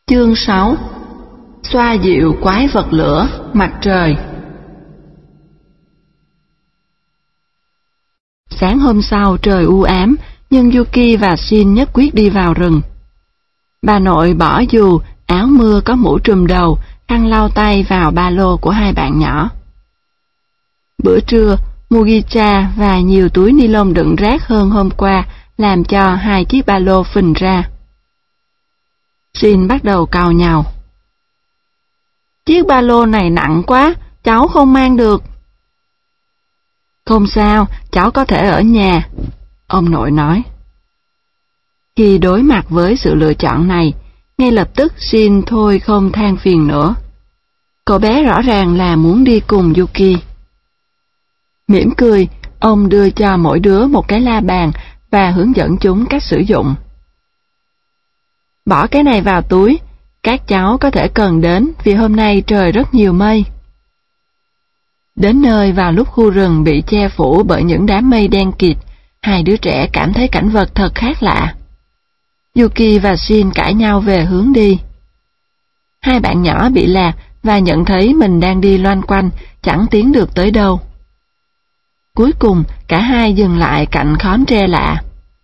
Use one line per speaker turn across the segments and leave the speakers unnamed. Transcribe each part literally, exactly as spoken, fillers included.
Chương sáu. Xoa dịu quái vật lửa, mặt trời. Sáng hôm sau trời u ám, nhưng Yuki và Shin nhất quyết đi vào rừng. Bà nội bỏ dù, áo mưa có mũ trùm đầu, khăn lau tay vào ba lô của hai bạn nhỏ. Bữa trưa, Mugicha và nhiều túi ni lông đựng rác hơn hôm qua làm cho hai chiếc ba lô phình ra. Shin bắt đầu càu nhàu. Chiếc ba lô này nặng quá, cháu không mang được. Không sao, cháu có thể ở nhà, ông nội nói. Khi đối mặt với sự lựa chọn này, ngay lập tức Shin thôi không than phiền nữa. Cậu bé rõ ràng là muốn đi cùng Yuki. Mỉm cười, ông đưa cho mỗi đứa một cái la bàn và hướng dẫn chúng cách sử dụng. Bỏ cái này vào túi, các cháu có thể cần đến vì hôm nay trời rất nhiều mây. Đến nơi vào lúc khu rừng bị che phủ bởi những đám mây đen kịt, hai đứa trẻ cảm thấy cảnh vật thật khác lạ. Yuki và Shin cãi nhau về hướng đi. Hai bạn nhỏ bị lạc và nhận thấy mình đang đi loanh quanh, chẳng tiến được tới đâu. Cuối cùng, cả hai dừng lại cạnh khóm tre lạ.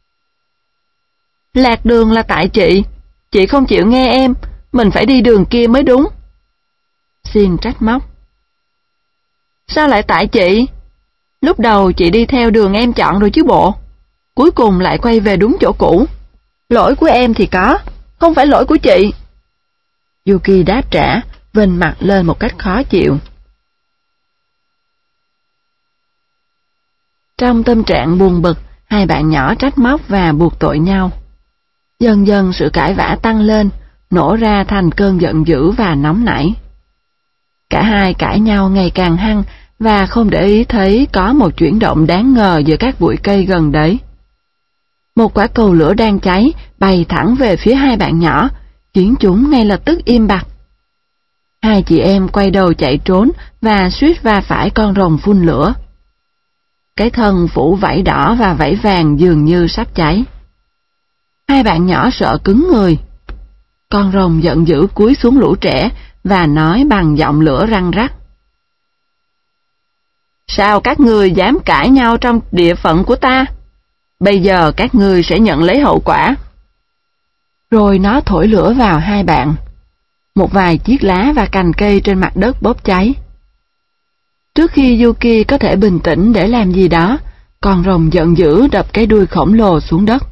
Lạc đường là tại chị, chị không chịu nghe em, mình phải đi đường kia mới đúng. Shin trách móc. Sao lại tại chị? Lúc đầu chị đi theo đường em chọn rồi chứ bộ. Cuối cùng lại quay về đúng chỗ cũ. Lỗi của em thì có, không phải lỗi của chị. Yuki đáp trả, vênh mặt lên một cách khó chịu. Trong tâm trạng buồn bực, hai bạn nhỏ trách móc và buộc tội nhau. Dần dần sự cãi vã tăng lên, nổ ra thành cơn giận dữ và nóng nảy. Cả hai cãi nhau ngày càng hăng và không để ý thấy có một chuyển động đáng ngờ giữa các bụi cây gần đấy. Một quả cầu lửa đang cháy bay thẳng về phía hai bạn nhỏ, khiến chúng ngay lập tức im bặt. Hai chị em quay đầu chạy trốn và suýt va phải con rồng phun lửa. Cái thân phủ vảy đỏ và vảy vàng dường như sắp cháy. Hai bạn nhỏ sợ cứng người. Con rồng giận dữ cúi xuống lũ trẻ và nói bằng giọng lửa răng rắc. Sao các ngươi dám cãi nhau trong địa phận của ta? Bây giờ các ngươi sẽ nhận lấy hậu quả. Rồi nó thổi lửa vào hai bạn. Một vài chiếc lá và cành cây trên mặt đất bốc cháy. Trước khi Yuki có thể bình tĩnh để làm gì đó, con rồng giận dữ đập cái đuôi khổng lồ xuống đất.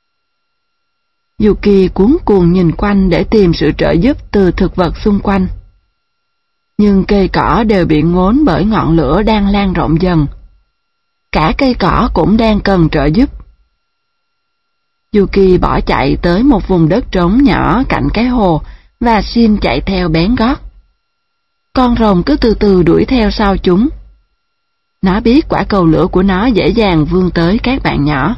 Yuki cuống cuồng nhìn quanh để tìm sự trợ giúp từ thực vật xung quanh. Nhưng cây cỏ đều bị ngốn bởi ngọn lửa đang lan rộng dần. Cả cây cỏ cũng đang cần trợ giúp. Yuki bỏ chạy tới một vùng đất trống nhỏ cạnh cái hồ và Shin chạy theo bén gót. Con rồng cứ từ từ đuổi theo sau chúng. Nó biết quả cầu lửa của nó dễ dàng vươn tới các bạn nhỏ.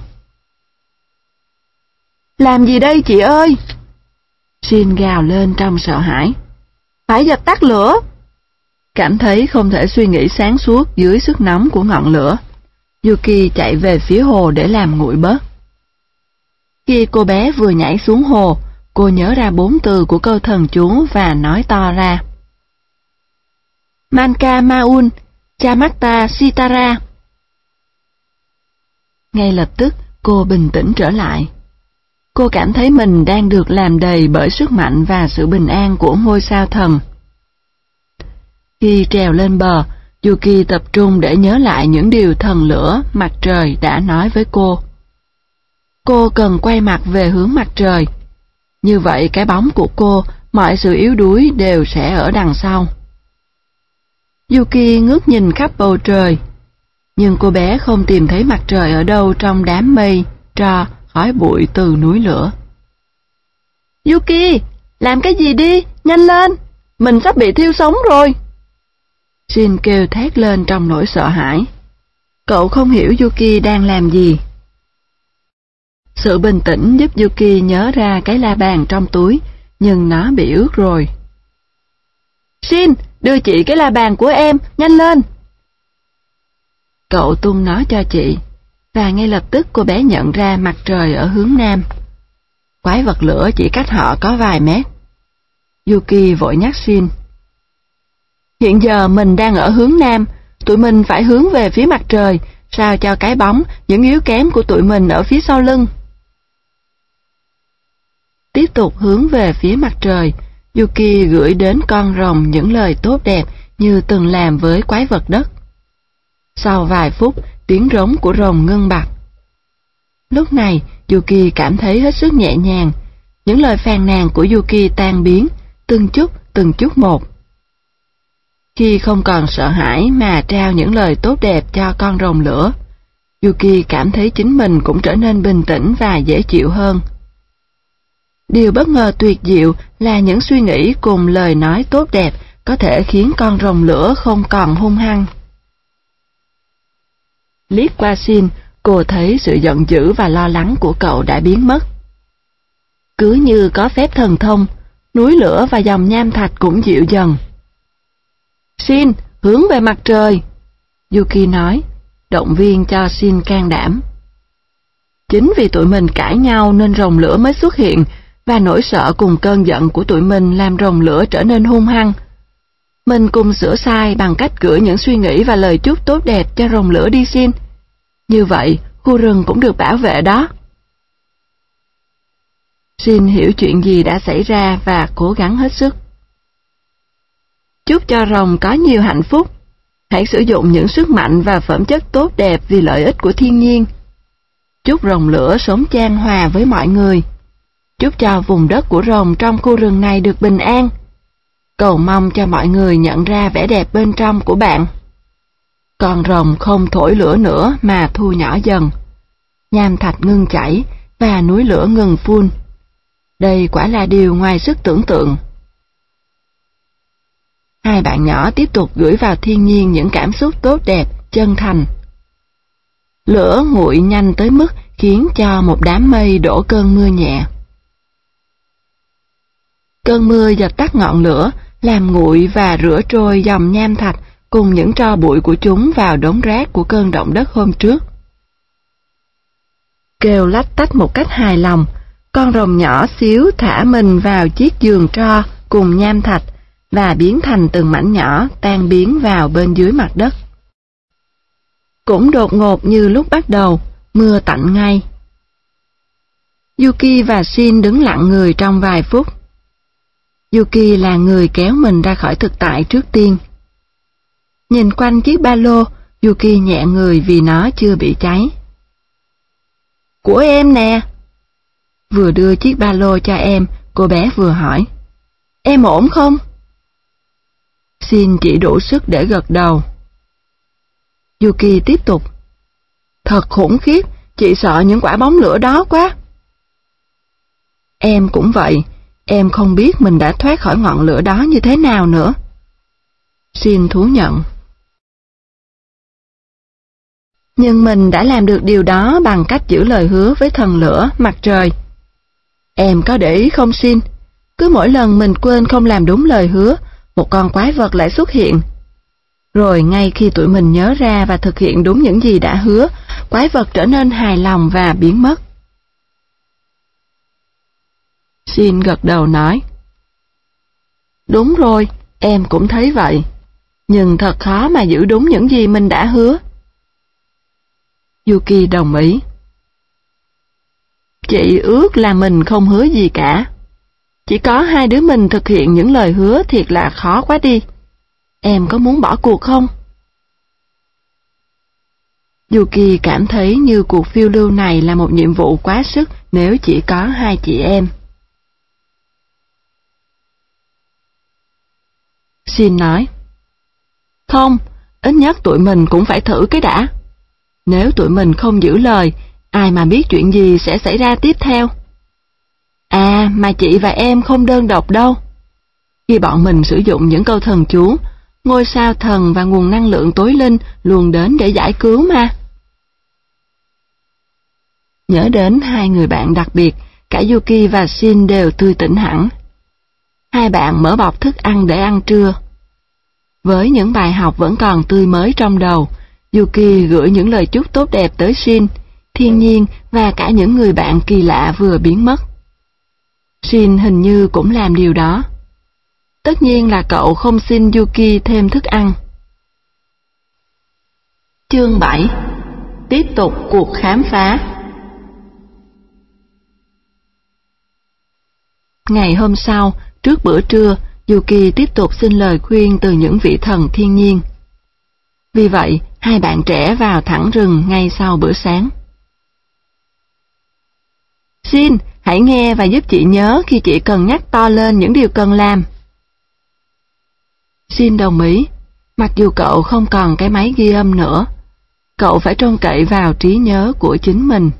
Làm gì đây chị ơi? Shin gào lên trong sợ hãi. Phải dập tắt lửa. Cảm thấy không thể suy nghĩ sáng suốt dưới sức nóng của ngọn lửa, Yuki chạy về phía hồ để làm nguội bớt. Khi cô bé vừa nhảy xuống hồ, cô nhớ ra bốn từ của câu thần chú và nói to ra. Manka Maun, Chamatta Sitara. Ngay lập tức, cô bình tĩnh trở lại. Cô cảm thấy mình đang được làm đầy bởi sức mạnh và sự bình an của ngôi sao thần. Khi trèo lên bờ, Yuki tập trung để nhớ lại những điều thần lửa, mặt trời đã nói với cô. Cô cần quay mặt về hướng mặt trời. Như vậy cái bóng của cô, mọi sự yếu đuối đều sẽ ở đằng sau. Yuki ngước nhìn khắp bầu trời. Nhưng cô bé không tìm thấy mặt trời ở đâu trong đám mây, tro, khói bụi từ núi lửa. Yuki, làm cái gì đi, nhanh lên, mình sắp bị thiêu sống rồi. Shin kêu thét lên trong nỗi sợ hãi. Cậu không hiểu Yuki đang làm gì. Sự bình tĩnh giúp Yuki nhớ ra cái la bàn trong túi, nhưng nó bị ướt rồi. Shin, đưa chị cái la bàn của em, nhanh lên. Cậu tung nó cho chị, và ngay lập tức cô bé nhận ra mặt trời ở hướng nam. Quái vật lửa chỉ cách họ có vài mét. Yuki vội nhắc Shin. Hiện giờ mình đang ở hướng Nam, tụi mình phải hướng về phía mặt trời, sao cho cái bóng, những yếu kém của tụi mình ở phía sau lưng. Tiếp tục hướng về phía mặt trời, Yuki gửi đến con rồng những lời tốt đẹp như từng làm với quái vật đất. Sau vài phút, tiếng rống của rồng ngưng bặt. Lúc này, Yuki cảm thấy hết sức nhẹ nhàng. Những lời phàn nàn của Yuki tan biến, từng chút, từng chút một. Khi không còn sợ hãi mà trao những lời tốt đẹp cho con rồng lửa, Yuki cảm thấy chính mình cũng trở nên bình tĩnh và dễ chịu hơn. Điều bất ngờ tuyệt diệu là những suy nghĩ cùng lời nói tốt đẹp có thể khiến con rồng lửa không còn hung hăng. Liếc qua Shin, cô thấy sự giận dữ và lo lắng của cậu đã biến mất. Cứ như có phép thần thông, núi lửa và dòng nham thạch cũng dịu dần. Shin, hướng về mặt trời, Yuki nói, động viên cho Shin can đảm. Chính vì tụi mình cãi nhau nên rồng lửa mới xuất hiện, và nỗi sợ cùng cơn giận của tụi mình làm rồng lửa trở nên hung hăng. Mình cùng sửa sai bằng cách gửi những suy nghĩ và lời chúc tốt đẹp cho rồng lửa đi Shin. Như vậy, khu rừng cũng được bảo vệ đó. Shin hiểu chuyện gì đã xảy ra và cố gắng hết sức. Chúc cho rồng có nhiều hạnh phúc. Hãy sử dụng những sức mạnh và phẩm chất tốt đẹp vì lợi ích của thiên nhiên. Chúc rồng lửa sống chan hòa với mọi người. Chúc cho vùng đất của rồng trong khu rừng này được bình an. Cầu mong cho mọi người nhận ra vẻ đẹp bên trong của bạn. Con rồng không thổi lửa nữa mà thu nhỏ dần. Nham thạch ngưng chảy và núi lửa ngừng phun. Đây quả là điều ngoài sức tưởng tượng. Hai bạn nhỏ tiếp tục gửi vào thiên nhiên những cảm xúc tốt đẹp, chân thành. Lửa nguội nhanh tới mức khiến cho một đám mây đổ cơn mưa nhẹ. Cơn mưa dập tắt ngọn lửa, làm nguội và rửa trôi dòng nham thạch cùng những tro bụi của chúng vào đống rác của cơn động đất hôm trước. Kêu lách tách một cách hài lòng, con rồng nhỏ xíu thả mình vào chiếc giường tro cùng nham thạch và biến thành từng mảnh nhỏ tan biến vào bên dưới mặt đất. Cũng đột ngột như lúc bắt đầu, mưa tạnh ngay. Yuki và Shin đứng lặng người trong vài phút. Yuki là người kéo mình ra khỏi thực tại trước tiên. Nhìn quanh chiếc ba lô, Yuki nhẹ người vì nó chưa bị cháy. Của em nè. Vừa đưa chiếc ba lô cho em, cô bé vừa hỏi. Em ổn không? Shin chỉ đủ sức để gật đầu. Yuki tiếp tục. Thật khủng khiếp, chị sợ những quả bóng lửa đó quá. Em cũng vậy, em không biết mình đã thoát khỏi ngọn lửa đó như thế nào nữa. Shin thú nhận. Nhưng mình đã làm được điều đó bằng cách giữ lời hứa với thần lửa, mặt trời. Em có để ý không Shin? Cứ mỗi lần mình quên không làm đúng lời hứa, một con quái vật lại xuất hiện. Rồi ngay khi tụi mình nhớ ra và thực hiện đúng những gì đã hứa, quái vật trở nên hài lòng và biến mất. Shin gật đầu nói. Đúng rồi, em cũng thấy vậy. Nhưng thật khó mà giữ đúng những gì mình đã hứa. Yuki đồng ý. Chị ước là mình không hứa gì cả. Chỉ có hai đứa mình thực hiện những lời hứa thiệt là khó quá đi. Em có muốn bỏ cuộc không? Yuki cảm thấy như cuộc phiêu lưu này là một nhiệm vụ quá sức nếu chỉ có hai chị em. Shin nói. Không, ít nhất tụi mình cũng phải thử cái đã. Nếu tụi mình không giữ lời, ai mà biết chuyện gì sẽ xảy ra tiếp theo. À, mà chị và em không đơn độc đâu. Khi bọn mình sử dụng những câu thần chú, ngôi sao thần và nguồn năng lượng tối linh luôn đến để giải cứu mà. Nhớ đến hai người bạn đặc biệt, cả Yuki và Shin đều tươi tỉnh hẳn. Hai bạn mở bọc thức ăn để ăn trưa. Với những bài học vẫn còn tươi mới trong đầu, Yuki gửi những lời chúc tốt đẹp tới Shin, thiên nhiên và cả những người bạn kỳ lạ vừa biến mất. Shin hình như cũng làm điều đó. Tất nhiên là cậu không xin Yuki thêm thức ăn. Chương bảy. Tiếp tục cuộc khám phá. Ngày hôm sau, trước bữa trưa, Yuki tiếp tục xin lời khuyên từ những vị thần thiên nhiên. Vì vậy, hai bạn trẻ vào thẳng rừng ngay sau bữa sáng. Shin, hãy nghe và giúp chị nhớ khi chị cần nhắc to lên những điều cần làm. Shin đồng ý, mặc dù cậu không còn cái máy ghi âm nữa. Cậu phải trông cậy vào trí nhớ của chính mình.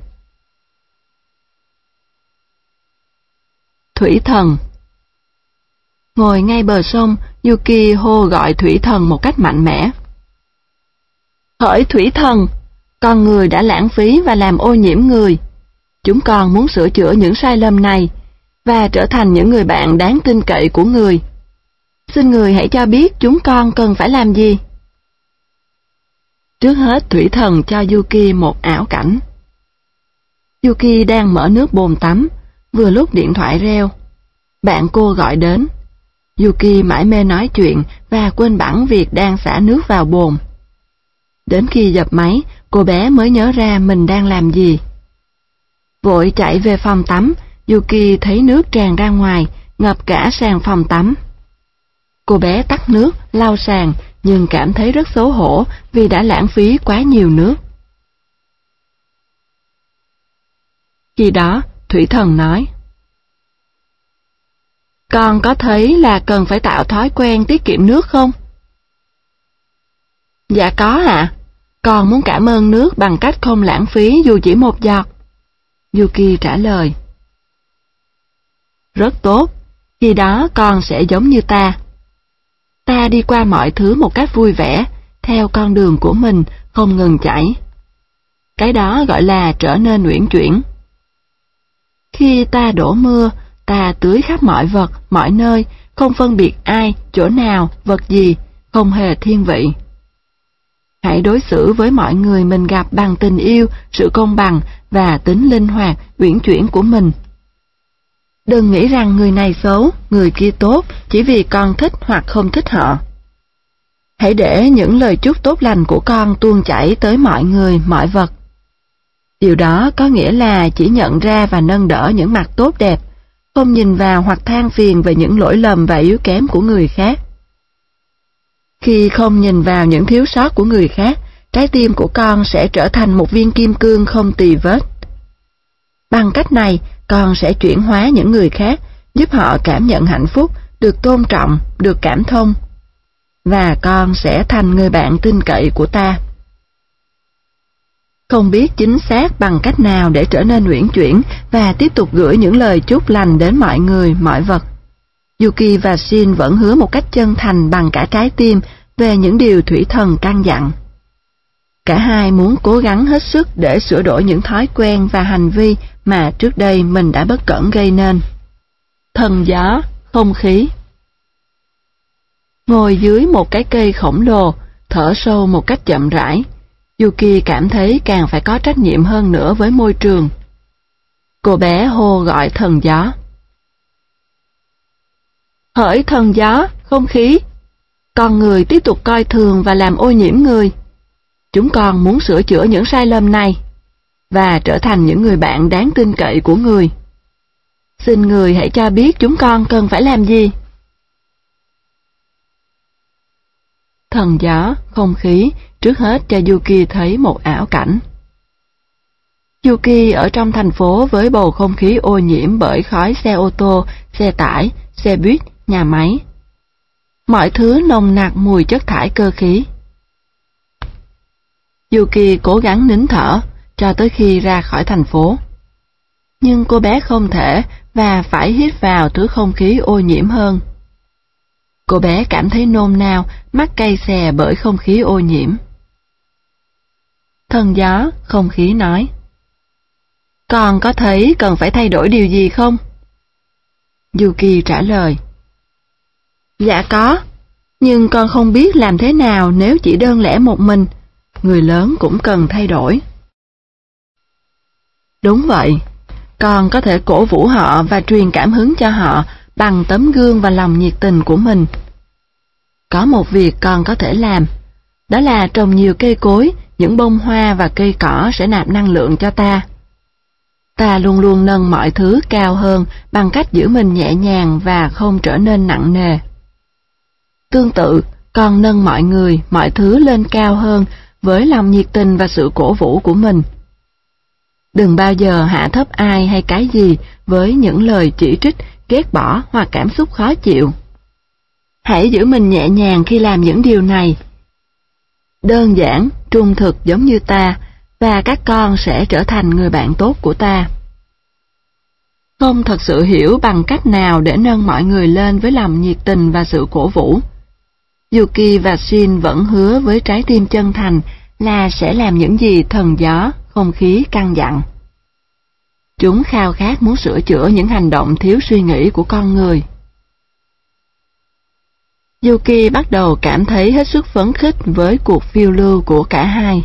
Thủy thần. Ngồi ngay bờ sông, Yuki hô gọi thủy thần một cách mạnh mẽ. Hỡi thủy thần, con người đã lãng phí và làm ô nhiễm người. Chúng con muốn sửa chữa những sai lầm này và trở thành những người bạn đáng tin cậy của người. Xin người hãy cho biết chúng con cần phải làm gì. Trước hết, thủy thần cho Yuki một ảo cảnh. Yuki đang mở nước bồn tắm, vừa lúc điện thoại reo. Bạn cô gọi đến. Yuki mải mê nói chuyện và quên bẵng việc đang xả nước vào bồn. Đến khi dập máy, cô bé mới nhớ ra mình đang làm gì. Vội chạy về phòng tắm, Yuki thấy nước tràn ra ngoài, ngập cả sàn phòng tắm. Cô bé tắt nước, lau sàn, nhưng cảm thấy rất xấu hổ vì đã lãng phí quá nhiều nước. Khi đó, thủy thần nói. Con có thấy là cần phải tạo thói quen tiết kiệm nước không? Dạ có ạ. À. Con muốn cảm ơn nước bằng cách không lãng phí dù chỉ một giọt. Yuki trả lời. Rất tốt, khi đó con sẽ giống như ta. Ta đi qua mọi thứ một cách vui vẻ, theo con đường của mình, không ngừng chảy. Cái đó gọi là trở nên uyển chuyển. Khi ta đổ mưa, ta tưới khắp mọi vật, mọi nơi, không phân biệt ai, chỗ nào, vật gì, không hề thiên vị. Hãy đối xử với mọi người mình gặp bằng tình yêu, sự công bằng và tính linh hoạt, uyển chuyển của mình. Đừng nghĩ rằng người này xấu, người kia tốt chỉ vì con thích hoặc không thích họ. Hãy để những lời chúc tốt lành của con tuôn chảy tới mọi người, mọi vật. Điều đó có nghĩa là chỉ nhận ra và nâng đỡ những mặt tốt đẹp, không nhìn vào hoặc than phiền về những lỗi lầm và yếu kém của người khác. Khi không nhìn vào những thiếu sót của người khác, trái tim của con sẽ trở thành một viên kim cương không tì vết. Bằng cách này, con sẽ chuyển hóa những người khác, giúp họ cảm nhận hạnh phúc, được tôn trọng, được cảm thông. Và con sẽ thành người bạn tin cậy của ta. Không biết chính xác bằng cách nào để trở nên uyển chuyển và tiếp tục gửi những lời chúc lành đến mọi người, mọi vật. Yuki và Shin vẫn hứa một cách chân thành bằng cả trái tim về những điều thủy thần căn dặn. Cả hai muốn cố gắng hết sức để sửa đổi những thói quen và hành vi mà trước đây mình đã bất cẩn gây nên. Thần gió, không khí. Ngồi dưới một cái cây khổng lồ, thở sâu một cách chậm rãi, Yuki cảm thấy càng phải có trách nhiệm hơn nữa với môi trường. Cô bé hô gọi thần gió. Hỡi thần gió, không khí, con người tiếp tục coi thường và làm ô nhiễm người. Chúng con muốn sửa chữa những sai lầm này và trở thành những người bạn đáng tin cậy của người. Xin người hãy cho biết chúng con cần phải làm gì. Thần gió, không khí, trước hết cho Yuki thấy một ảo cảnh. Yuki ở trong thành phố với bầu không khí ô nhiễm bởi khói xe ô tô, xe tải, xe buýt, nhà máy. Mọi thứ nồng nặc mùi chất thải cơ khí. Yuki cố gắng nín thở cho tới khi ra khỏi thành phố. Nhưng cô bé không thể và phải hít vào thứ không khí ô nhiễm hơn. Cô bé cảm thấy nôn nao, mắt cay xè bởi không khí ô nhiễm. Thần gió, không khí nói. Con có thấy cần phải thay đổi điều gì không? Yuki trả lời. Dạ có, nhưng con không biết làm thế nào nếu chỉ đơn lẻ một mình. Người lớn cũng cần thay đổi. Đúng vậy, con có thể cổ vũ họ và truyền cảm hứng cho họ bằng tấm gương và lòng nhiệt tình của mình. Có một việc con có thể làm, đó là trồng nhiều cây cối, những bông hoa và cây cỏ sẽ nạp năng lượng cho ta. Ta luôn luôn nâng mọi thứ cao hơn bằng cách giữ mình nhẹ nhàng và không trở nên nặng nề. Tương tự, con nâng mọi người, mọi thứ lên cao hơn với lòng nhiệt tình và sự cổ vũ của mình. Đừng bao giờ hạ thấp ai hay cái gì với những lời chỉ trích, ghét bỏ hoặc cảm xúc khó chịu. Hãy giữ mình nhẹ nhàng khi làm những điều này. Đơn giản, trung thực giống như ta, và các con sẽ trở thành người bạn tốt của ta. Không thật sự hiểu bằng cách nào để nâng mọi người lên với lòng nhiệt tình và sự cổ vũ, Yuki và Shin vẫn hứa với trái tim chân thành là sẽ làm những gì thần gió, không khí căn dặn. Chúng khao khát muốn sửa chữa những hành động thiếu suy nghĩ của con người. Yuki bắt đầu cảm thấy hết sức phấn khích với cuộc phiêu lưu của cả hai.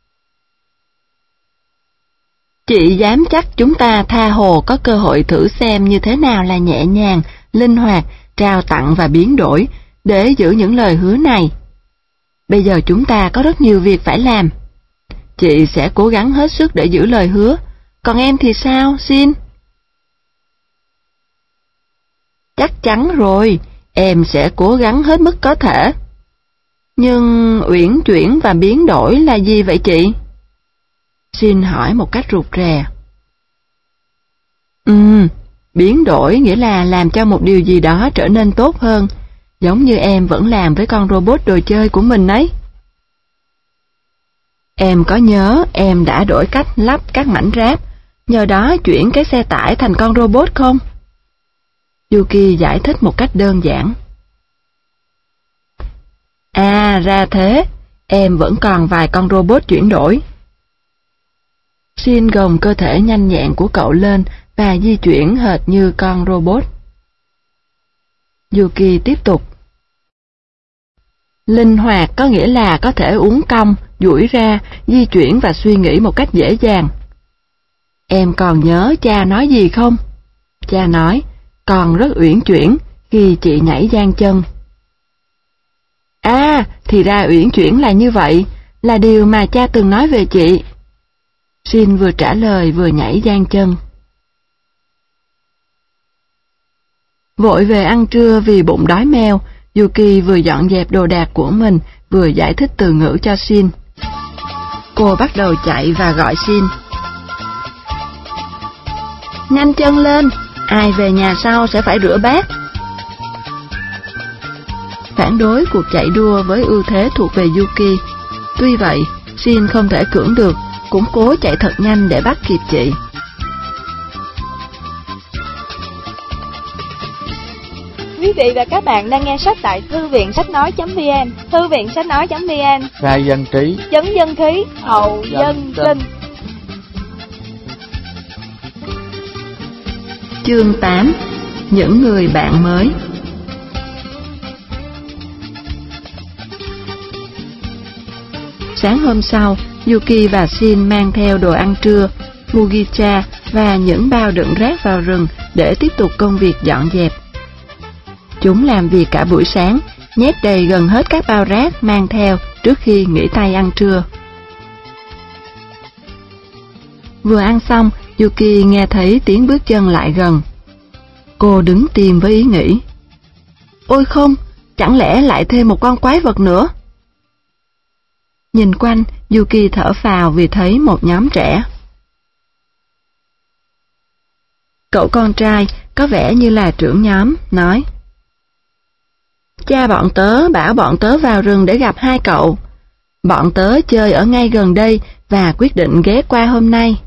Chị dám chắc chúng ta tha hồ có cơ hội thử xem như thế nào là nhẹ nhàng, linh hoạt, trao tặng và biến đổi để giữ những lời hứa này. Bây giờ chúng ta có rất nhiều việc phải làm. Chị sẽ cố gắng hết sức để giữ lời hứa. Còn em thì sao, Shin? Chắc chắn rồi, em sẽ cố gắng hết mức có thể. Nhưng uyển chuyển và biến đổi là gì vậy chị? Shin hỏi một cách rụt rè. Ừm, biến đổi nghĩa là làm cho một điều gì đó trở nên tốt hơn, giống như em vẫn làm với con robot đồ chơi của mình ấy. Em có nhớ em đã đổi cách lắp các mảnh ráp, nhờ đó chuyển cái xe tải thành con robot không? Yuki giải thích một cách đơn giản. À, ra thế, em vẫn còn vài con robot chuyển đổi. Shin gồng cơ thể nhanh nhẹn của cậu lên và di chuyển hệt như con robot. Yuki tiếp tục. Linh hoạt có nghĩa là có thể uốn cong, duỗi ra, di chuyển và suy nghĩ một cách dễ dàng. Em còn nhớ cha nói gì không? Cha nói, còn rất uyển chuyển khi chị nhảy dang chân. À, thì ra uyển chuyển là như vậy, là điều mà cha từng nói về chị. Shin vừa trả lời vừa nhảy dang chân. Vội về ăn trưa vì bụng đói meo, Yuki vừa dọn dẹp đồ đạc của mình, vừa giải thích từ ngữ cho Shin. Cô bắt đầu chạy và gọi Shin. Nhanh chân lên, ai về nhà sau sẽ phải rửa bát. Phản đối cuộc chạy đua với ưu thế thuộc về Yuki. Tuy vậy, Shin không thể cưỡng được, cũng cố chạy thật nhanh để bắt kịp chị.
Quý vị và các bạn đang nghe sách tại thư viện sách nói.vn, thư viện sách nói.vn.
Khai dân trí,
Chấn dân khí, hậu dân sinh.
Chương tám. Những người bạn mới. Sáng hôm sau, Yuki và Shin mang theo đồ ăn trưa, Mugicha và những bao đựng rác vào rừng để tiếp tục công việc dọn dẹp. Chúng làm việc cả buổi sáng, nhét đầy gần hết các bao rác mang theo trước khi nghỉ tay ăn trưa. Vừa ăn xong, Yuki nghe thấy tiếng bước chân lại gần. Cô đứng tìm với ý nghĩ. Ôi không, chẳng lẽ lại thêm một con quái vật nữa? Nhìn quanh, Yuki thở phào vì thấy một nhóm trẻ. Cậu con trai, có vẻ như là trưởng nhóm, nói. Cha bọn tớ bảo bọn tớ vào rừng để gặp hai cậu. Bọn tớ chơi ở ngay gần đây và quyết định ghé qua hôm nay.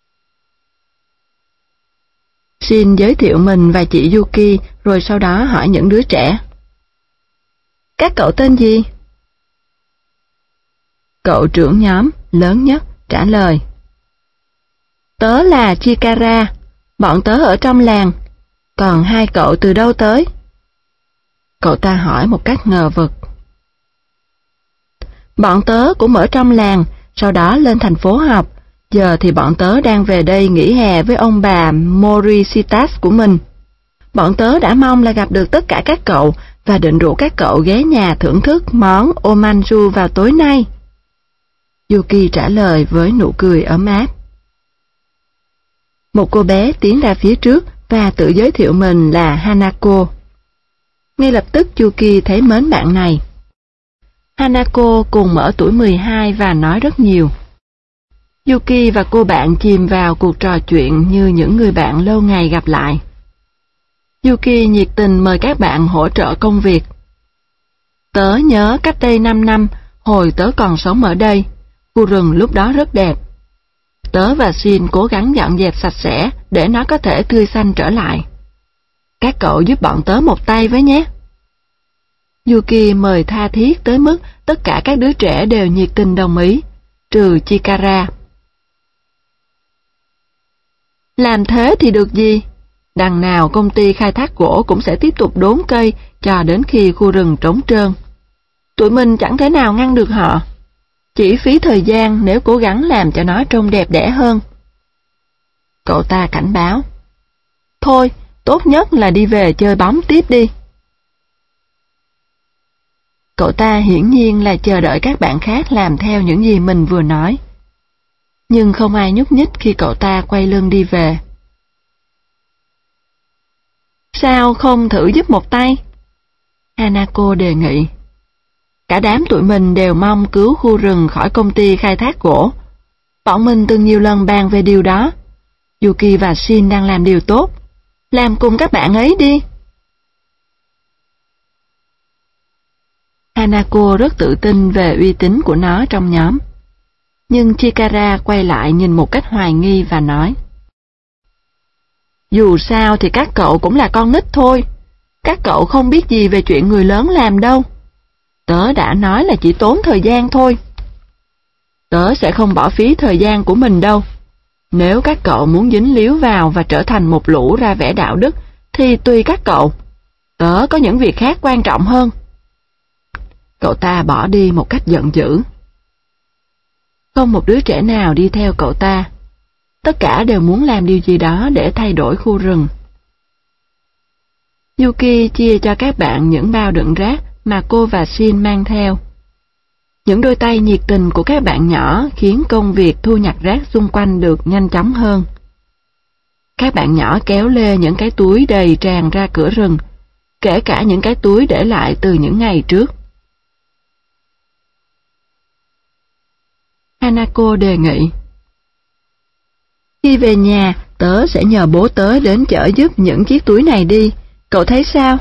Shin giới thiệu mình và chị Yuki, rồi sau đó hỏi những đứa trẻ. Các cậu tên gì? Cậu trưởng nhóm, lớn nhất, trả lời. Tớ là Chikara, bọn tớ ở trong làng. Còn hai cậu từ đâu tới? Cậu ta hỏi một cách ngờ vực. Bọn tớ cũng ở trong làng, sau đó lên thành phố học. Giờ thì bọn tớ đang về đây nghỉ hè với ông bà Morisitas của mình. Bọn tớ đã mong là gặp được tất cả các cậu và định rủ các cậu ghé nhà thưởng thức món omanju vào tối nay. Yuki trả lời với nụ cười ấm áp. Một cô bé tiến ra phía trước và tự giới thiệu mình là Hanako. Ngay lập tức Yuki thấy mến bạn này. Hanako cùng ở tuổi mười hai và nói rất nhiều. Yuki và cô bạn chìm vào cuộc trò chuyện như những người bạn lâu ngày gặp lại. Yuki nhiệt tình mời các bạn hỗ trợ công việc. Tớ nhớ cách đây năm năm, hồi tớ còn sống ở đây, khu rừng lúc đó rất đẹp. Tớ và Shin cố gắng dọn dẹp sạch sẽ để nó có thể tươi xanh trở lại. Các cậu giúp bọn tớ một tay với nhé. Yuki mời tha thiết tới mức tất cả các đứa trẻ đều nhiệt tình đồng ý, trừ Chikara. Làm thế thì được gì? Đằng nào công ty khai thác gỗ cũng sẽ tiếp tục đốn cây cho đến khi khu rừng trống trơn. Tụi mình chẳng thể nào ngăn được họ. Chỉ phí thời gian nếu cố gắng làm cho nó trông đẹp đẽ hơn. Cậu ta cảnh báo. Thôi, tốt nhất là đi về chơi bóng tiếp đi. Cậu ta hiển nhiên là chờ đợi các bạn khác làm theo những gì mình vừa nói. Nhưng không ai nhúc nhích khi cậu ta quay lưng đi về. Sao không thử giúp một tay? Hanako đề nghị. Cả đám tụi mình đều mong cứu khu rừng khỏi công ty khai thác gỗ. Bọn mình từng nhiều lần bàn về điều đó. Yuki và Shin đang làm điều tốt. Làm cùng các bạn ấy đi. Hanako rất tự tin về uy tín của nó trong nhóm. Nhưng Chikara quay lại nhìn một cách hoài nghi và nói. Dù sao thì các cậu cũng là con nít thôi. Các cậu không biết gì về chuyện người lớn làm đâu. Tớ đã nói là chỉ tốn thời gian thôi. Tớ sẽ không bỏ phí thời gian của mình đâu. Nếu các cậu muốn dính líu vào và trở thành một lũ ra vẻ đạo đức, thì tùy các cậu. Tớ có những việc khác quan trọng hơn. Cậu ta bỏ đi một cách giận dữ. Không một đứa trẻ nào đi theo cậu ta. Tất cả đều muốn làm điều gì đó để thay đổi khu rừng. Yuki chia cho các bạn những bao đựng rác mà cô và Shin mang theo. Những đôi tay nhiệt tình của các bạn nhỏ khiến công việc thu nhặt rác xung quanh được nhanh chóng hơn. Các bạn nhỏ kéo lê những cái túi đầy tràn ra cửa rừng, kể cả những cái túi để lại từ những ngày trước. Hanako đề nghị. Khi về nhà, tớ sẽ nhờ bố tớ đến chở giúp những chiếc túi này đi. Cậu thấy sao?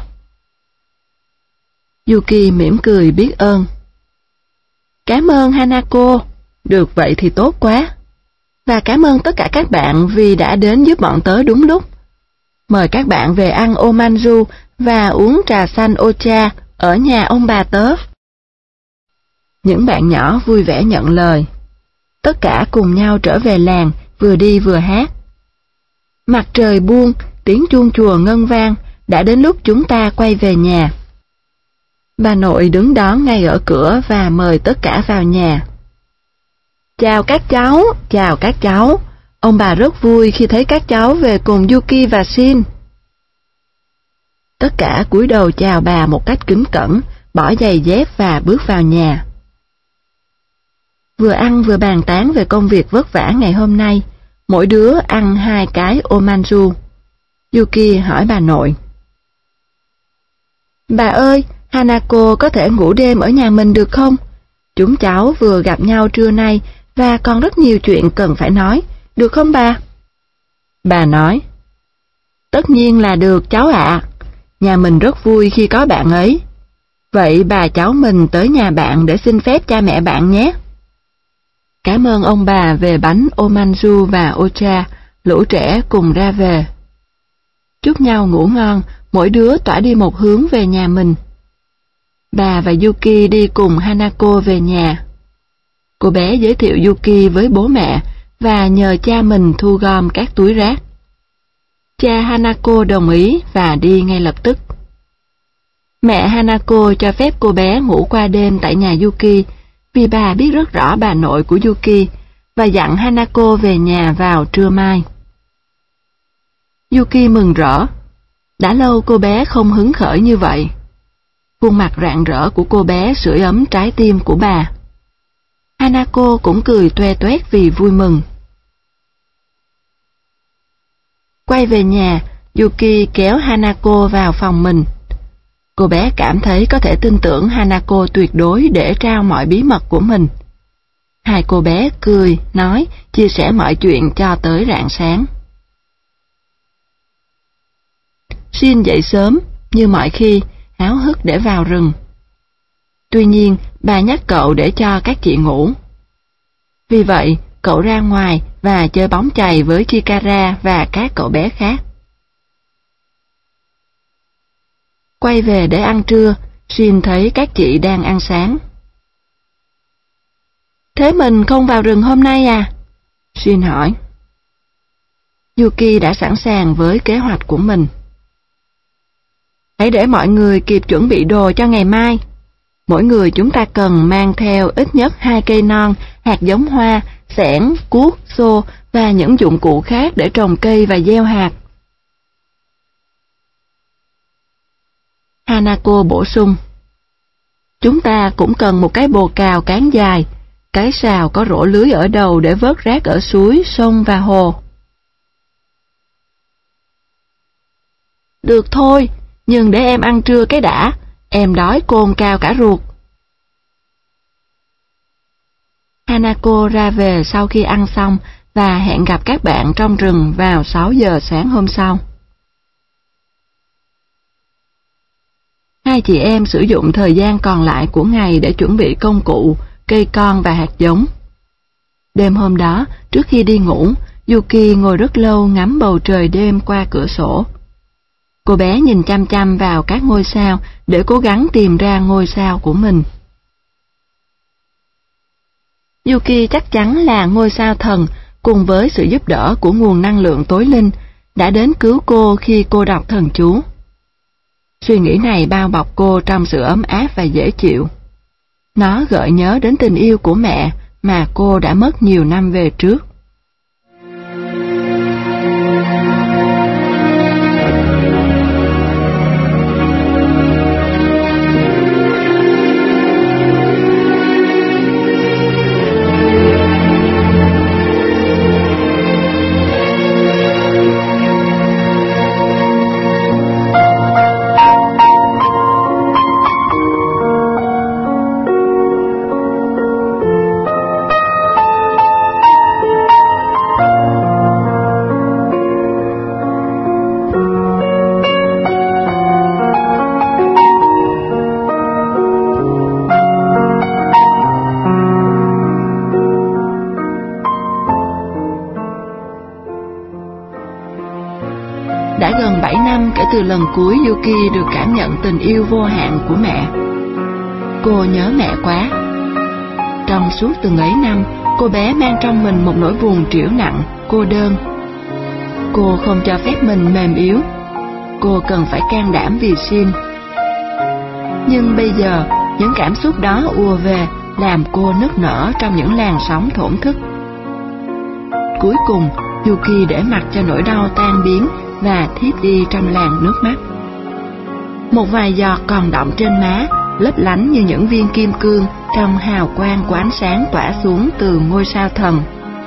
Yuki mỉm cười biết ơn. Cảm ơn Hanako. Được vậy thì tốt quá. Và cảm ơn tất cả các bạn vì đã đến giúp bọn tớ đúng lúc. Mời các bạn về ăn omanju và uống trà xanh ocha ở nhà ông bà tớ. Những bạn nhỏ vui vẻ nhận lời. Tất cả cùng nhau trở về làng, vừa đi vừa hát. Mặt trời buông, tiếng chuông chùa ngân vang, đã đến lúc chúng ta quay về nhà. Bà nội đứng đón ngay ở cửa và mời tất cả vào nhà. Chào các cháu, chào các cháu. Ông bà rất vui khi thấy các cháu về cùng Yuki và Shin. Tất cả cúi đầu chào bà một cách kính cẩn, bỏ giày dép và bước vào nhà. Vừa ăn vừa bàn tán về công việc vất vả ngày hôm nay, mỗi đứa ăn hai cái omanju. Yuki hỏi bà nội. Bà ơi, Hanako có thể ngủ đêm ở nhà mình được không? Chúng cháu vừa gặp nhau trưa nay và còn rất nhiều chuyện cần phải nói, được không bà? Bà nói. Tất nhiên là được cháu ạ. Nhà mình rất vui khi có bạn ấy. Vậy bà cháu mình tới nhà bạn để xin phép cha mẹ bạn nhé. Cảm ơn ông bà về bánh omanju và ocha, lũ trẻ cùng ra về. Chúc nhau ngủ ngon, mỗi đứa tỏa đi một hướng về nhà mình. Bà và Yuki đi cùng Hanako về nhà. Cô bé giới thiệu Yuki với bố mẹ và nhờ cha mình thu gom các túi rác. Cha Hanako đồng ý và đi ngay lập tức. Mẹ Hanako cho phép cô bé ngủ qua đêm tại nhà Yuki vì bà biết rất rõ bà nội của Yuki và dặn Hanako về nhà vào trưa mai. Yuki mừng rỡ. Đã lâu cô bé không hứng khởi như vậy. Khuôn mặt rạng rỡ của cô bé sưởi ấm trái tim của bà. Hanako cũng cười toe toét vì vui mừng. Quay về nhà, Yuki kéo Hanako vào phòng mình. Cô bé cảm thấy có thể tin tưởng Hanako tuyệt đối để trao mọi bí mật của mình. Hai cô bé cười, nói, chia sẻ mọi chuyện cho tới rạng sáng. Shin dậy sớm, như mọi khi, háo hức để vào rừng. Tuy nhiên, bà nhắc cậu để cho các chị ngủ. Vì vậy, cậu ra ngoài và chơi bóng chày với Chikara và các cậu bé khác. Quay về để ăn trưa, Shin thấy các chị đang ăn sáng. Thế mình không vào rừng hôm nay à? Shin hỏi. Yuki đã sẵn sàng với kế hoạch của mình. Hãy để mọi người kịp chuẩn bị đồ cho ngày mai. Mỗi người chúng ta cần mang theo ít nhất hai cây non, hạt giống hoa, xẻng, cuốc, xô và những dụng cụ khác để trồng cây và gieo hạt. Hanako bổ sung. Chúng ta cũng cần một cái bồ cào cán dài, cái sào có rổ lưới ở đầu để vớt rác ở suối, sông và hồ. Được thôi, nhưng để em ăn trưa cái đã, em đói cồn cào cả ruột. Hanako ra về sau khi ăn xong và hẹn gặp các bạn trong rừng vào sáu giờ sáng hôm sau. Hai chị em sử dụng thời gian còn lại của ngày để chuẩn bị công cụ, cây con và hạt giống. Đêm hôm đó, trước khi đi ngủ, Yuki ngồi rất lâu ngắm bầu trời đêm qua cửa sổ. Cô bé nhìn chăm chăm vào các ngôi sao để cố gắng tìm ra ngôi sao của mình. Yuki chắc chắn là ngôi sao thần, cùng với sự giúp đỡ của nguồn năng lượng tối linh, đã đến cứu cô khi cô đọc thần chú. Suy nghĩ này bao bọc cô trong sự ấm áp và dễ chịu. Nó gợi nhớ đến tình yêu của mẹ mà cô đã mất nhiều năm về trước. Đã gần bảy năm kể từ lần cuối Yuki được cảm nhận tình yêu vô hạn của mẹ. Cô nhớ mẹ quá. Trong suốt từng ấy năm, cô bé mang trong mình một nỗi buồn trĩu nặng, cô đơn. Cô không cho phép mình mềm yếu. Cô cần phải can đảm vì Shin. Nhưng bây giờ, những cảm xúc đó ùa về, làm cô nức nở trong những làn sóng thổn thức. Cuối cùng, Yuki để mặc cho nỗi đau tan biến và thiếp đi trong làn nước mắt. Một vài giọt còn đọng trên má, lấp lánh như những viên kim cương trong hào quang của ánh sáng tỏa xuống từ ngôi sao thần.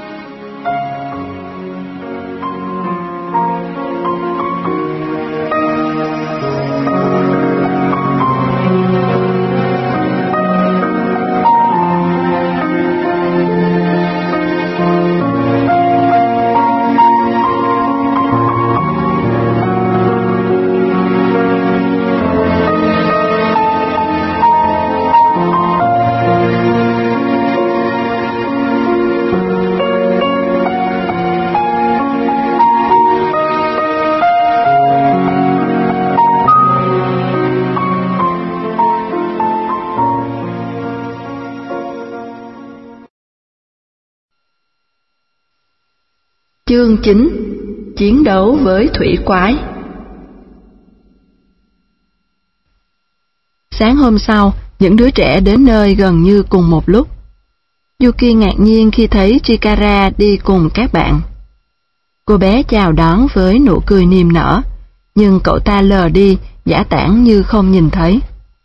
Chương chín. Chiến đấu với thủy quái. Sáng hôm sau, những đứa trẻ đến nơi gần như cùng một lúc. Yuki ngạc nhiên khi thấy Chikara đi cùng các bạn. Cô bé chào đón với nụ cười niềm nở, nhưng cậu ta lờ đi, giả tảng như không nhìn thấy.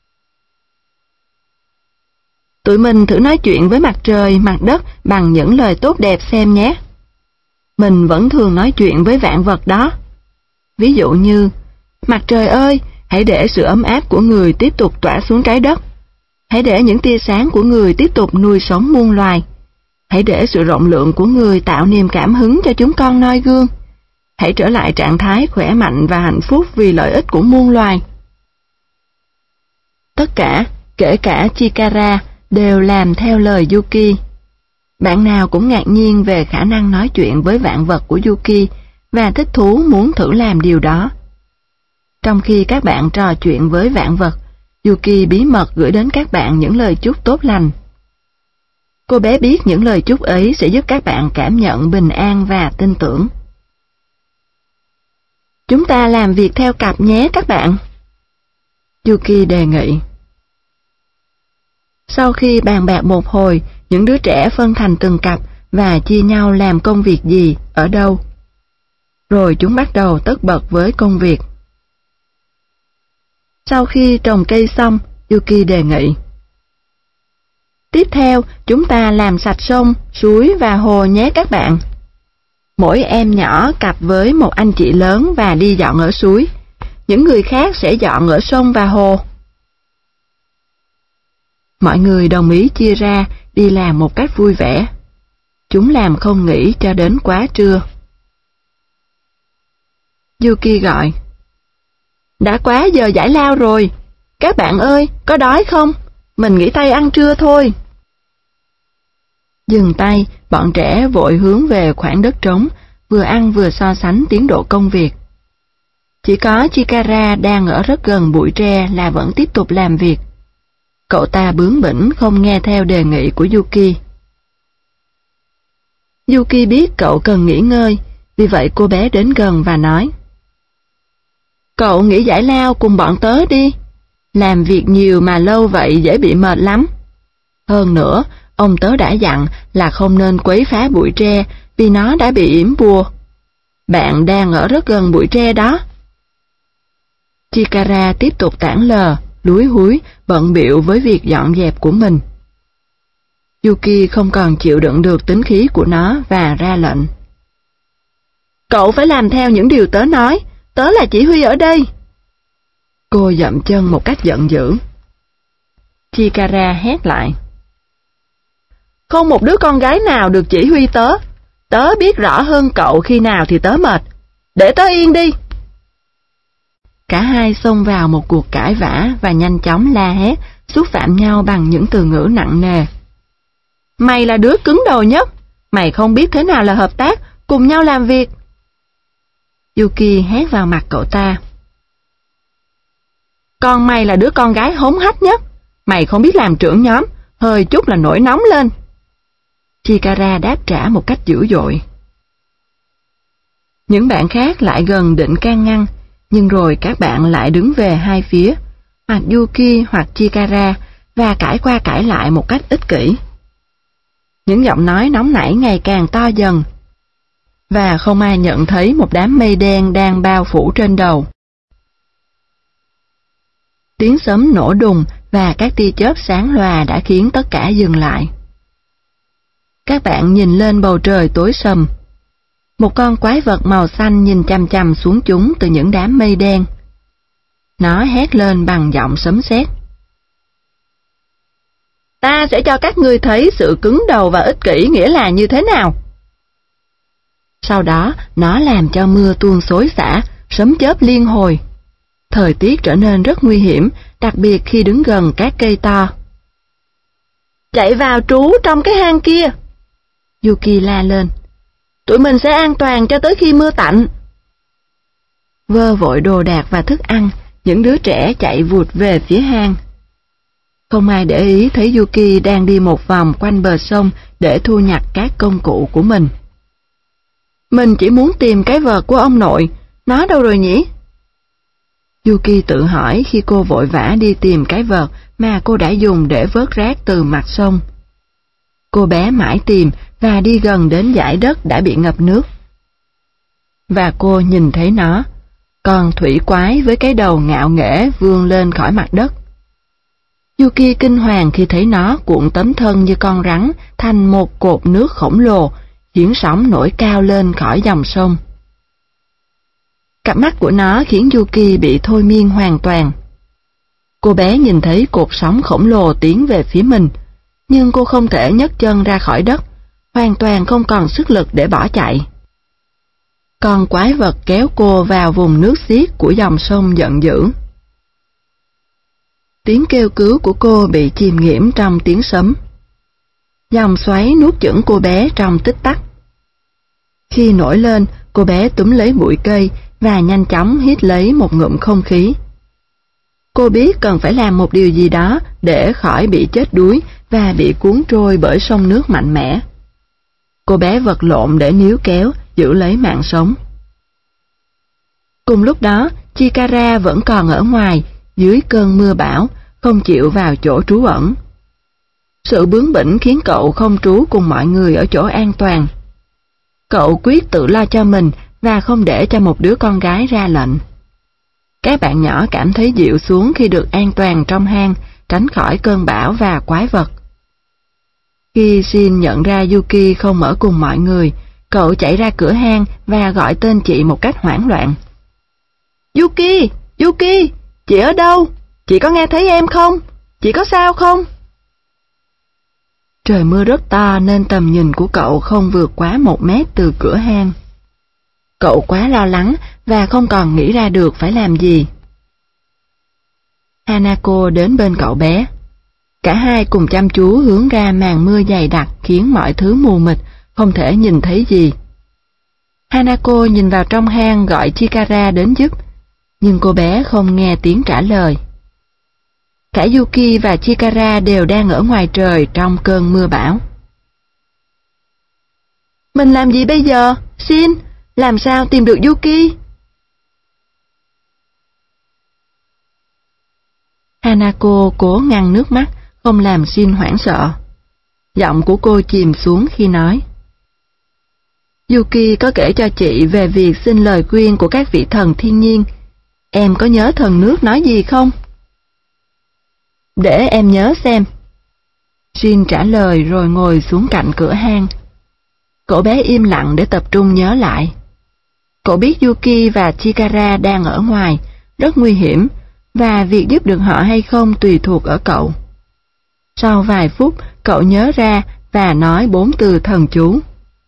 Tụi mình thử nói chuyện với mặt trời, mặt đất bằng những lời tốt đẹp xem nhé. Mình vẫn thường nói chuyện với vạn vật đó. Ví dụ như, mặt trời ơi, hãy để sự ấm áp của người tiếp tục tỏa xuống trái đất. Hãy để những tia sáng của người tiếp tục nuôi sống muôn loài. Hãy để sự rộng lượng của người tạo niềm cảm hứng cho chúng con noi gương. Hãy trở lại trạng thái khỏe mạnh và hạnh phúc vì lợi ích của muôn loài. Tất cả, kể cả Chikara, đều làm theo lời Yuki. Bạn nào cũng ngạc nhiên về khả năng nói chuyện với vạn vật của Yuki và thích thú muốn thử làm điều đó. Trong khi các bạn trò chuyện với vạn vật, Yuki bí mật gửi đến các bạn những lời chúc tốt lành. Cô bé biết những lời chúc ấy sẽ giúp các bạn cảm nhận bình an và tin tưởng. Chúng ta làm việc theo cặp nhé các bạn. Yuki đề nghị. Sau khi bàn bạc một hồi, những đứa trẻ phân thành từng cặp và chia nhau làm công việc gì, ở đâu. Rồi chúng bắt đầu tất bật với công việc. Sau khi trồng cây xong, Yuki đề nghị. Tiếp theo, chúng ta làm sạch sông, suối và hồ nhé các bạn. Mỗi em nhỏ cặp với một anh chị lớn và đi dọn ở suối. Những người khác sẽ dọn ở sông và hồ. Mọi người đồng ý chia ra đi làm một cách vui vẻ. Chúng làm không nghỉ cho đến quá trưa. Yuki gọi. Đã quá giờ giải lao rồi. Các bạn ơi, có đói không? Mình nghỉ tay ăn trưa thôi. Dừng tay, bọn trẻ vội hướng về khoảng đất trống, vừa ăn vừa so sánh tiến độ công việc. Chỉ có Chikara đang ở rất gần bụi tre là vẫn tiếp tục làm việc. Cậu ta bướng bỉnh không nghe theo đề nghị của Yuki. Yuki biết cậu cần nghỉ ngơi, vì vậy cô bé đến gần và nói. Cậu nghỉ giải lao cùng bọn tớ đi. Làm việc nhiều mà lâu vậy dễ bị mệt lắm. Hơn nữa, ông tớ đã dặn là không nên quấy phá bụi tre vì nó đã bị yểm bùa. Bạn đang ở rất gần bụi tre đó. Chikara tiếp tục tản lờ, lúi húi, bận bịu với việc dọn dẹp của mình. Yuki không còn chịu đựng được tính khí của nó và ra lệnh. Cậu phải làm theo những điều tớ nói, tớ là chỉ huy ở đây. Cô dậm chân một cách giận dữ. Chikara hét lại. Không một đứa con gái nào được chỉ huy tớ. Tớ biết rõ hơn cậu khi nào thì tớ mệt. Để tớ yên đi. Cả hai xông vào một cuộc cãi vã và nhanh chóng la hét, xúc phạm nhau bằng những từ ngữ nặng nề. Mày là đứa cứng đầu nhất. Mày không biết thế nào là hợp tác, cùng nhau làm việc. Yuki hét vào mặt cậu ta. Còn mày là đứa con gái hống hách nhất. Mày không biết làm trưởng nhóm, hơi chút là nổi nóng lên. Chikara đáp trả một cách dữ dội. Những bạn khác lại gần định can ngăn, nhưng rồi các bạn lại đứng về hai phía, hoặc Yuki hoặc Chikara, và cãi qua cãi lại một cách ích kỷ. Những giọng nói nóng nảy ngày càng to dần, và không ai nhận thấy một đám mây đen đang bao phủ trên đầu. Tiếng sấm nổ đùng và các tia chớp sáng lòa đã khiến tất cả dừng lại. Các bạn nhìn lên bầu trời tối sầm. Một con quái vật màu xanh nhìn chằm chằm xuống chúng từ những đám mây đen. Nó hét lên bằng giọng sấm sét. Ta sẽ cho các ngươi thấy sự cứng đầu và ích kỷ nghĩa là như thế nào. Sau đó, nó làm cho mưa tuôn xối xả, sấm chớp liên hồi. Thời tiết trở nên rất nguy hiểm, đặc biệt khi đứng gần các cây to. Chạy vào trú trong cái hang kia. Yuki la lên. Tụi mình sẽ an toàn cho tới khi mưa tạnh. Vơ vội đồ đạc và thức ăn, những đứa trẻ chạy vụt về phía hang. Không ai để ý thấy Yuki đang đi một vòng quanh bờ sông để thu nhặt các công cụ của mình. Mình chỉ muốn tìm cái vợt của ông nội, nó đâu rồi nhỉ? Yuki tự hỏi khi cô vội vã đi tìm cái vợt mà cô đã dùng để vớt rác từ mặt sông. Cô bé mãi tìm và đi gần đến dải đất đã bị ngập nước. Và cô nhìn thấy nó. Còn thủy quái với cái đầu ngạo nghễ vươn lên khỏi mặt đất. Yuki kinh hoàng khi thấy nó cuộn tấm thân như con rắn thành một cột nước khổng lồ, khiến sóng nổi cao lên khỏi dòng sông. Cặp mắt của nó khiến Yuki bị thôi miên hoàn toàn. Cô bé nhìn thấy cột sóng khổng lồ tiến về phía mình, nhưng cô không thể nhấc chân ra khỏi đất, hoàn toàn không còn sức lực để bỏ chạy. Con quái vật kéo cô vào vùng nước xiết của dòng sông giận dữ. Tiếng kêu cứu của cô bị chìm nghiễm trong tiếng sấm. Dòng xoáy nuốt chửng cô bé trong tích tắc. Khi nổi lên, cô bé túm lấy bụi cây và nhanh chóng hít lấy một ngụm không khí. Cô biết cần phải làm một điều gì đó để khỏi bị chết đuối và bị cuốn trôi bởi sông nước mạnh mẽ. Cô bé vật lộn để níu kéo, giữ lấy mạng sống. Cùng lúc đó, Chikara vẫn còn ở ngoài, dưới cơn mưa bão, không chịu vào chỗ trú ẩn. Sự bướng bỉnh khiến cậu không trú cùng mọi người ở chỗ an toàn. Cậu quyết tự lo cho mình và không để cho một đứa con gái ra lệnh. Các bạn nhỏ cảm thấy dịu xuống khi được an toàn trong hang, tránh khỏi cơn bão và quái vật. Khi Shin nhận ra Yuki không ở cùng mọi người, cậu chạy ra cửa hang và gọi tên chị một cách hoảng loạn. Yuki! Yuki! Chị ở đâu? Chị có nghe thấy em không? Chị có sao không? Trời mưa rất to nên tầm nhìn của cậu không vượt quá một mét từ cửa hang. Cậu quá lo lắng và không còn nghĩ ra được phải làm gì. Hanako đến bên cậu bé. Cả hai cùng chăm chú hướng ra màn mưa dày đặc khiến mọi thứ mù mịt, không thể nhìn thấy gì. Hanako nhìn vào trong hang gọi Chikara đến giúp, nhưng cô bé không nghe tiếng trả lời. Cả Yuki và Chikara đều đang ở ngoài trời trong cơn mưa bão. Mình làm gì bây giờ? Shin, làm sao tìm được Yuki? Hanako cố ngăn nước mắt, không làm Shin hoảng sợ. Giọng của cô chìm xuống khi nói. Yuki có kể cho chị về việc xin lời khuyên của các vị thần thiên nhiên. Em có nhớ thần nước nói gì không? Để em nhớ xem. Shin trả lời rồi ngồi xuống cạnh cửa hang. Cậu bé im lặng để tập trung nhớ lại. Cậu biết Yuki và Chikara đang ở ngoài, rất nguy hiểm, và việc giúp được họ hay không tùy thuộc ở cậu. Sau vài phút, cậu nhớ ra và nói bốn từ thần chú.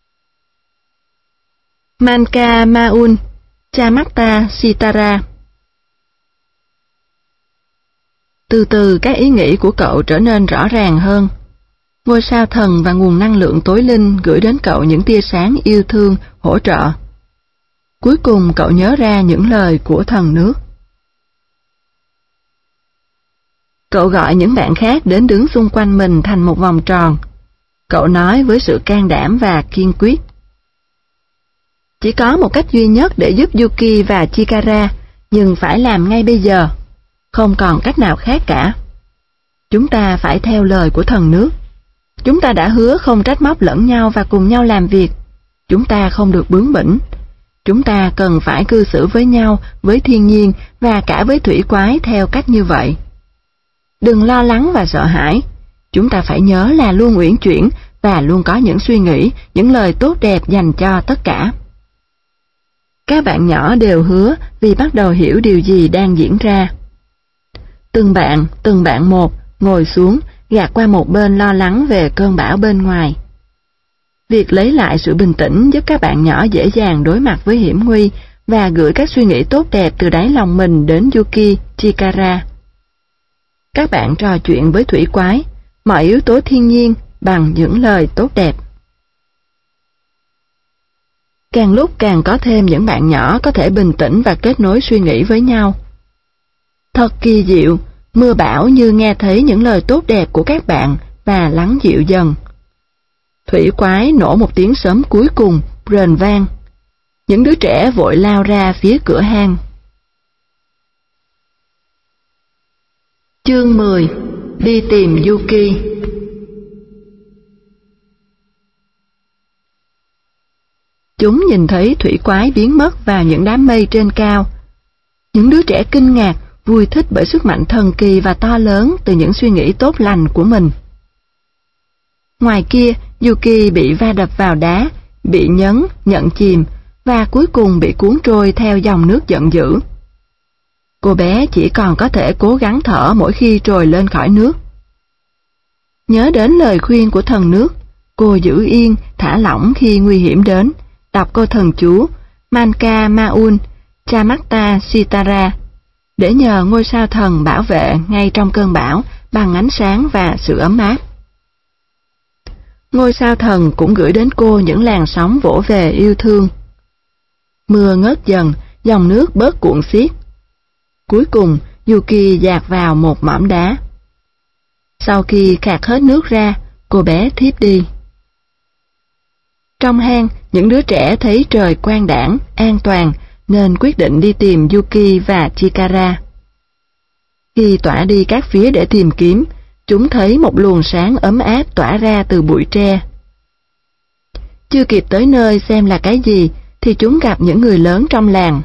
Manka Maun, Chamatta Sitara. Từ từ các ý nghĩ của cậu trở nên rõ ràng hơn. Ngôi sao thần và nguồn năng lượng tối linh gửi đến cậu những tia sáng yêu thương, hỗ trợ. Cuối cùng cậu nhớ ra những lời của thần nước. Cậu gọi những bạn khác đến đứng xung quanh mình thành một vòng tròn. Cậu nói với sự can đảm và kiên quyết. Chỉ có một cách duy nhất để giúp Yuki và Chikara, nhưng phải làm ngay bây giờ. Không còn cách nào khác cả. Chúng ta phải theo lời của thần nước. Chúng ta đã hứa không trách móc lẫn nhau và cùng nhau làm việc. Chúng ta không được bướng bỉnh. Chúng ta cần phải cư xử với nhau, với thiên nhiên và cả với thủy quái theo cách như vậy. Đừng lo lắng và sợ hãi. Chúng ta phải nhớ là luôn uyển chuyển và luôn có những suy nghĩ, những lời tốt đẹp dành cho tất cả. Các bạn nhỏ đều hứa vì bắt đầu hiểu điều gì đang diễn ra. Từng bạn, từng bạn một, ngồi xuống, gạt qua một bên lo lắng về cơn bão bên ngoài. Việc lấy lại sự bình tĩnh giúp các bạn nhỏ dễ dàng đối mặt với hiểm nguy và gửi các suy nghĩ tốt đẹp từ đáy lòng mình đến Yuki, Chikara. Các bạn trò chuyện với thủy quái, mọi yếu tố thiên nhiên bằng những lời tốt đẹp. Càng lúc càng có thêm những bạn nhỏ có thể bình tĩnh và kết nối suy nghĩ với nhau. Thật kỳ diệu, mưa bão như nghe thấy những lời tốt đẹp của các bạn và lắng dịu dần. Thủy quái nổ một tiếng sấm cuối cùng, rền vang. Những đứa trẻ vội lao ra phía cửa hang. Chương mười. Đi tìm Yuki. Chúng nhìn thấy thủy quái biến mất vào những đám mây trên cao. Những đứa trẻ kinh ngạc, vui thích bởi sức mạnh thần kỳ và to lớn từ những suy nghĩ tốt lành của mình. Ngoài kia, Yuki bị va đập vào đá, bị nhấn, nhận chìm, và cuối cùng bị cuốn trôi theo dòng nước giận dữ. Cô bé chỉ còn có thể cố gắng thở mỗi khi trồi lên khỏi nước. Nhớ đến lời khuyên của thần nước, cô giữ yên, thả lỏng khi nguy hiểm đến, đọc câu thần chú Manka Maun Chamatta Sitara, để nhờ ngôi sao thần bảo vệ ngay trong cơn bão bằng ánh sáng và sự ấm áp. Ngôi sao thần cũng gửi đến cô những làn sóng vỗ về yêu thương. Mưa ngớt dần, dòng nước bớt cuộn xiết. Cuối cùng, Yuki dạt vào một mỏm đá. Sau khi khạc hết nước ra, cô bé thiếp đi. Trong hang, những đứa trẻ thấy trời quang đãng, an toàn, nên quyết định đi tìm Yuki và Chikara. Khi tỏa đi các phía để tìm kiếm, chúng thấy một luồng sáng ấm áp tỏa ra từ bụi tre. Chưa kịp tới nơi xem là cái gì, thì chúng gặp những người lớn trong làng.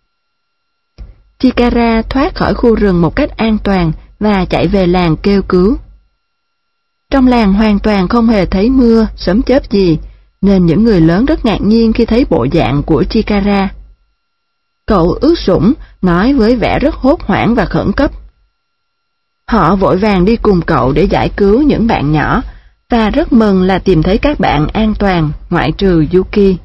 Chikara thoát khỏi khu rừng một cách an toàn và chạy về làng kêu cứu. Trong làng hoàn toàn không hề thấy mưa, sấm chớp gì, nên những người lớn rất ngạc nhiên khi thấy bộ dạng của Chikara. Cậu ướt sũng, nói với vẻ rất hốt hoảng và khẩn cấp. Họ vội vàng đi cùng cậu để giải cứu những bạn nhỏ, và rất mừng là tìm thấy các bạn an toàn, ngoại trừ Yuki.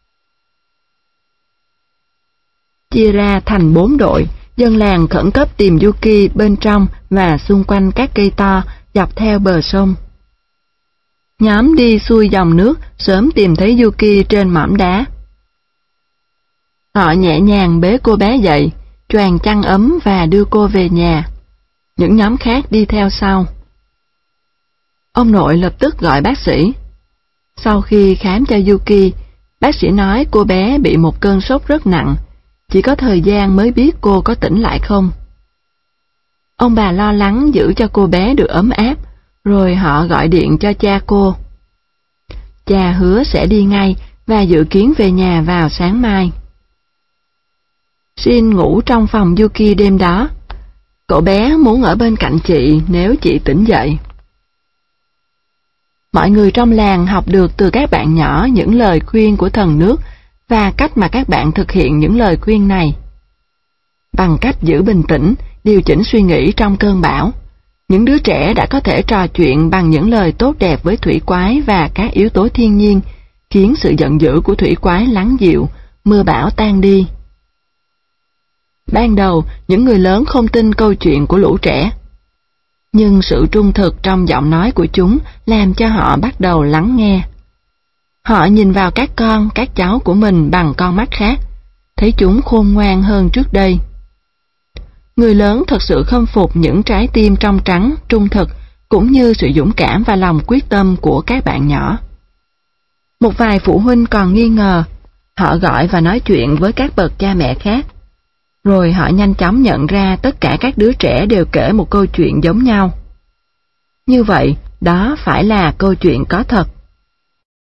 Chia ra thành bốn đội, dân làng khẩn cấp tìm Yuki bên trong và xung quanh các cây to dọc theo bờ sông. Nhóm đi xuôi dòng nước sớm tìm thấy Yuki trên mỏm đá. Họ nhẹ nhàng bế cô bé dậy, choàng chăn ấm và đưa cô về nhà. Những nhóm khác đi theo sau. Ông nội lập tức gọi bác sĩ. Sau khi khám cho Yuki, bác sĩ nói cô bé bị một cơn sốt rất nặng, chỉ có thời gian mới biết cô có tỉnh lại không. Ông bà lo lắng giữ cho cô bé được ấm áp, rồi họ gọi điện cho cha cô. Cha hứa sẽ đi ngay và dự kiến về nhà vào sáng mai. Shin ngủ trong phòng Yuki đêm đó. Cậu bé muốn ở bên cạnh chị nếu chị tỉnh dậy. Mọi người trong làng học được từ các bạn nhỏ những lời khuyên của thần nước và cách mà các bạn thực hiện những lời khuyên này. Bằng cách giữ bình tĩnh, điều chỉnh suy nghĩ trong cơn bão, những đứa trẻ đã có thể trò chuyện bằng những lời tốt đẹp với thủy quái và các yếu tố thiên nhiên, khiến sự giận dữ của thủy quái lắng dịu, mưa bão tan đi. Ban đầu, những người lớn không tin câu chuyện của lũ trẻ. Nhưng sự trung thực trong giọng nói của chúng làm cho họ bắt đầu lắng nghe. Họ nhìn vào các con, các cháu của mình bằng con mắt khác, thấy chúng khôn ngoan hơn trước đây. Người lớn thật sự khâm phục những trái tim trong trắng, trung thực, cũng như sự dũng cảm và lòng quyết tâm của các bạn nhỏ. Một vài phụ huynh còn nghi ngờ, họ gọi và nói chuyện với các bậc cha mẹ khác. Rồi họ nhanh chóng nhận ra tất cả các đứa trẻ đều kể một câu chuyện giống nhau. Như vậy, đó phải là câu chuyện có thật.